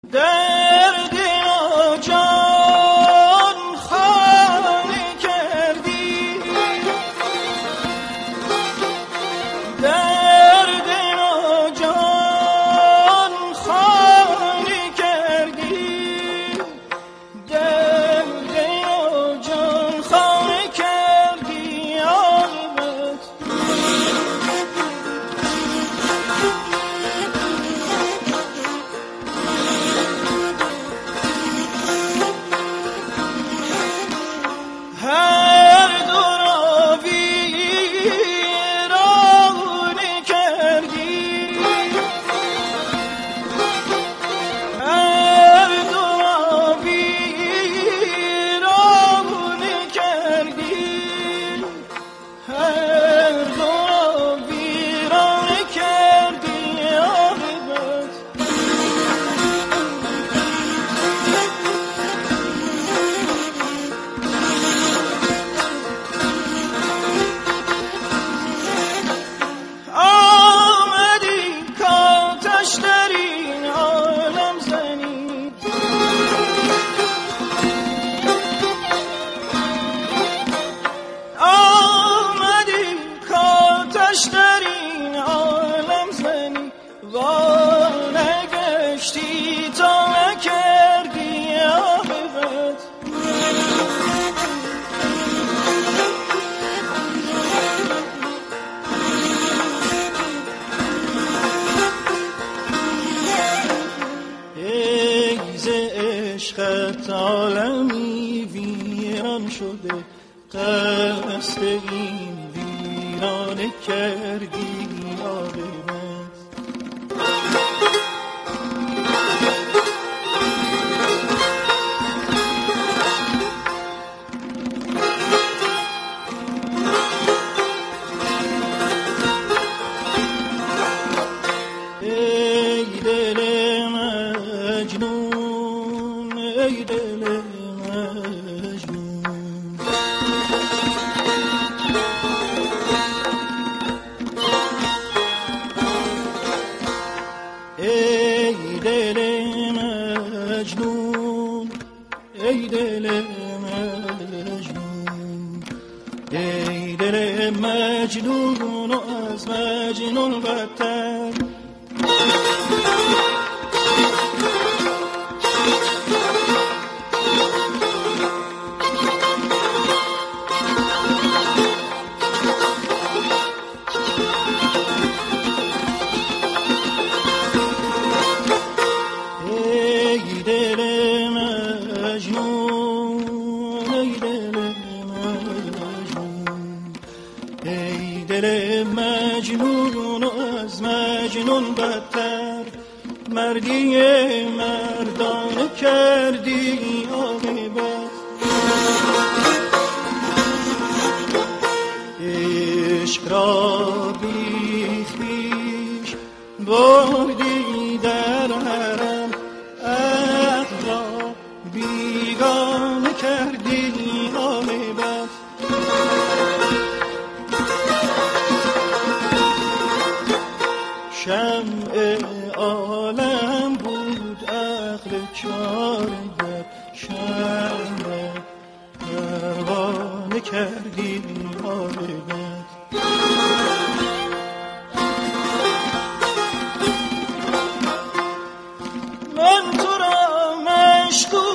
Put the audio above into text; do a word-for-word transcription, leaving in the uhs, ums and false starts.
درد را جان خانه کردی، درد را جان خانه کردی، درد را جان خانه کردی عاقبت. عشقت عالمی ویران شده، قصد این ویرانه کردی عاقبت. ای دل مجنون، ای دل مجنون، ای دل مجنون، ای دل مجنون، ای دل مجنون و از مجنون بدتر. مجنون و از مجنون بدتر، مردی مردانه کردی عاقبت. عشق را بی خویش بردی در حرم، عقل را بیگانه کردی عاقبت. شمع عالم بود عقل چارگر، شمع پروانه کردی عاقبت. من تو را مشغول